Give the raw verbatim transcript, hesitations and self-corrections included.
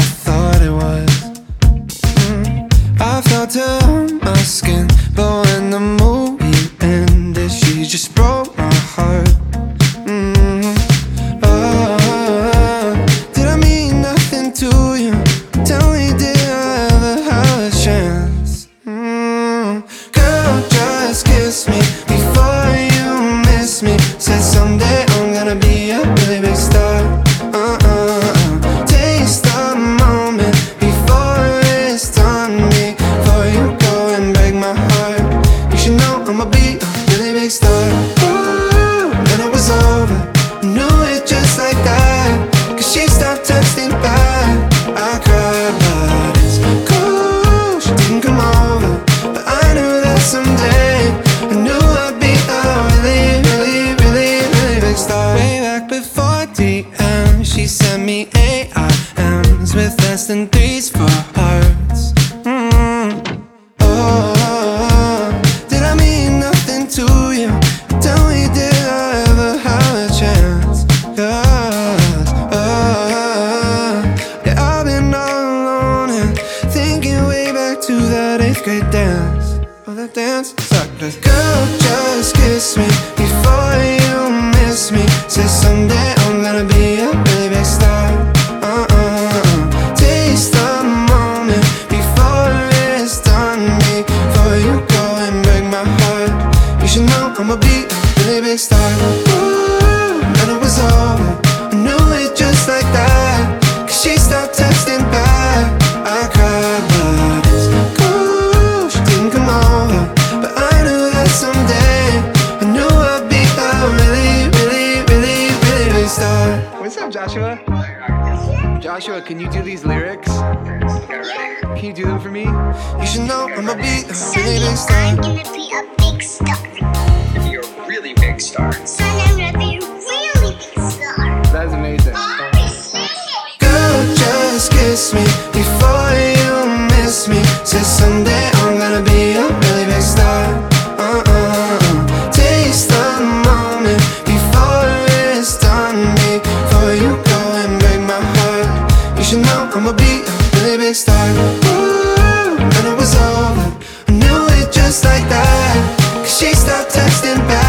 thought it was. mm. I felt her on my skin, but when the movie ended, she just broke my heart. mm. Oh, did I mean nothing to you? Tell me, did I ever have a chance? mm. Girl, just kiss me before you miss me. Said someday I'm gonna be a really big star. uh-uh. Taste the moment before it's done. Before you go and break my heart, you should know I'ma be a really big star. Ooh, then it was over, knew it just like that. Cause she stopped texting back. I cried, but it's cool, she didn't come over. But I knew that someday, I knew I'd be a really, really, really, really big star. Way back before D M, she sent me A I Ms with less than threes for hearts. mm. Oh, did I mean nothing to you? Tell me, did I ever have a chance? Cause, oh, yeah, I've been all alone and thinking way back to that eighth grade dance. Oh, that dance sucked. But girl, just kiss me before you miss me. Say someday I'm gonna be a really big star. uh-uh. Taste the moment before it's done. Before you go and break my heart, you should know I'ma be a really big star. Ooh, and it was over, I knew it just like that. Cause she stopped texting back. I cried, but it's cool, she didn't come over. But I knew that someday, I knew I'd be a really, really, really, really big star. What's up, Joshua? Joshua, can you do these lyrics? Can you do them for me? You should know I'ma be a really Sonny, big star. I'm gonna be a big star. You're a really big star. Son, I'm gonna be a really big star. That's amazing. Mommy, sing it. Girl, just kiss me before you miss me. Say someday I'm gonna be a really big star. uh-uh. Taste the moment before it's done. Before you go and break my heart, you should know I'ma be a really big star. Ooh, and it was over, I knew it just like that. Cause she stopped texting back.